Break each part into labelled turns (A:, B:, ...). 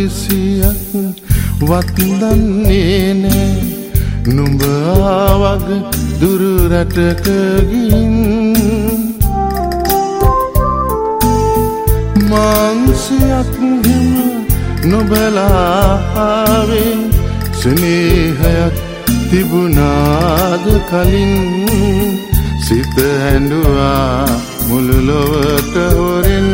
A: විසියක් වත් දන්නේ නෑ නුඹ ආවග දුරු රටක ගින් මාංශයක් හිම නොබලා ආවේ ස්නේහයක් තිබුණාද කලින් සිත ඇඬුවා මුළු ලොවට හොරෙන්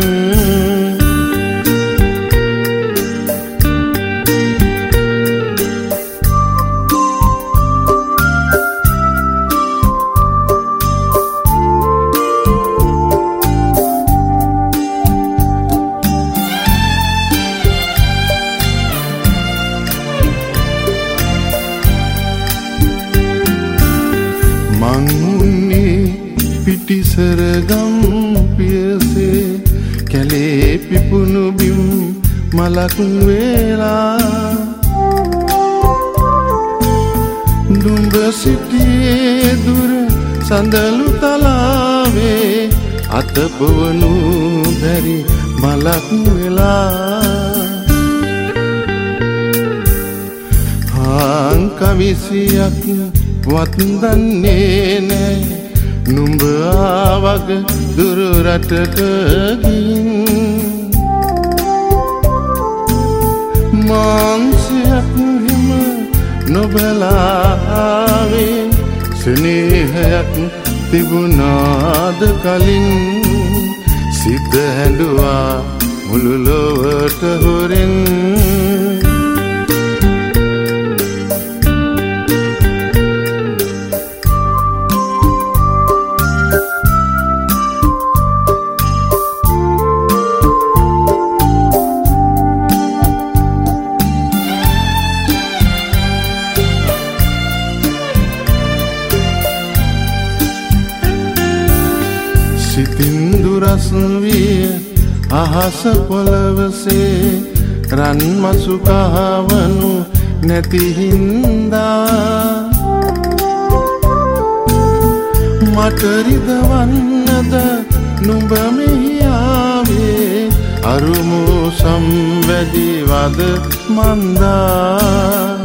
A: පිටිසරගම් පියසේ කැලේ පිපුණු බිම් මලක් වේලා දුඹ සිටියේ දුර සඳලු තලාවේ අතපොවනු බැරි මලක් වෙලා කවිසියක් වත් දන්නේ නෑ නුඹ ආවග දුරු රටක ගින් මාංශයක් හිම නොබලා ආවේ ස්නේහයක් තිබුණාද කලින් සිත හැඬුවා මුළු ලොවට හොරෙන් සිතින් දුරස් විය අහස පොළවසේ රන් මසු කහවනු නැති හින්දා මට රිදවන්නද නුඹ මෙහි ආවේ අරුමු සම්වැදි වද මන්දා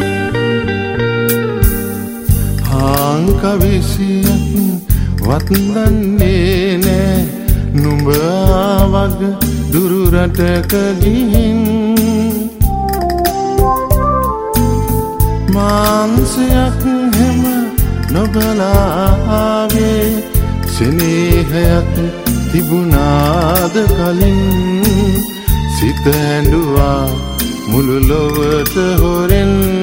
A: කවිසියක් වත් දන්නේ නෑ නුඹ ආවග දුරු රටක ගිහින් මාංශයක් හැම නොබලා ආවේ ස්නේහයක් තිබුණාද කලින් සිත ඇඬුවා මුළු ලොවට හොරෙන්